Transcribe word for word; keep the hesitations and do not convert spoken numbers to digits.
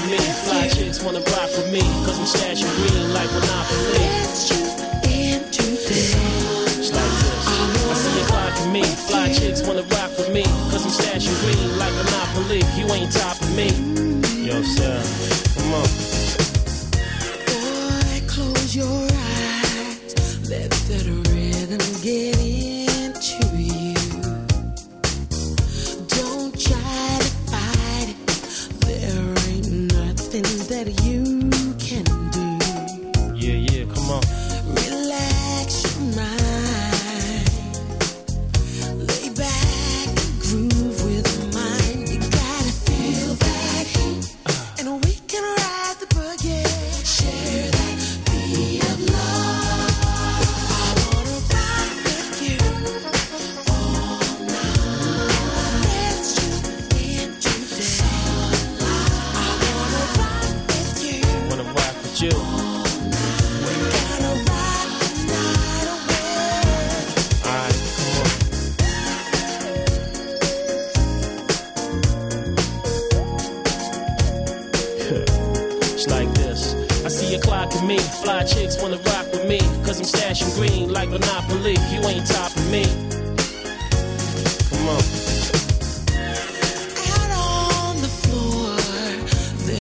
with me. Fly chicks wanna rock with me, cause I'm stashing green like Monopoly. Let's you into this. It's like this. I see you clocking me. Fly chicks wanna rock with me, cause I'm stashing green like Monopoly. You ain't topping me. Yo, sir, come on. Boy, close your eyes. Let that rhythm get into you. Don't try to fight it. There ain't nothing that you can do. Yeah, yeah, come on. Relax your mind. Lay back and groove with mine. You gotta feel that heat. And we can ride the boogie. Share that beat of love. I wanna ride with you all night. Let's get into this. I wanna ride with you. Wanna rock with you. We're gonna ride the night away. Alright, come on. It's like this. I see you clocking me. Fly chicks wanna rock with me, cause I'm stashing green like Monopoly. You ain't topping me. Come on.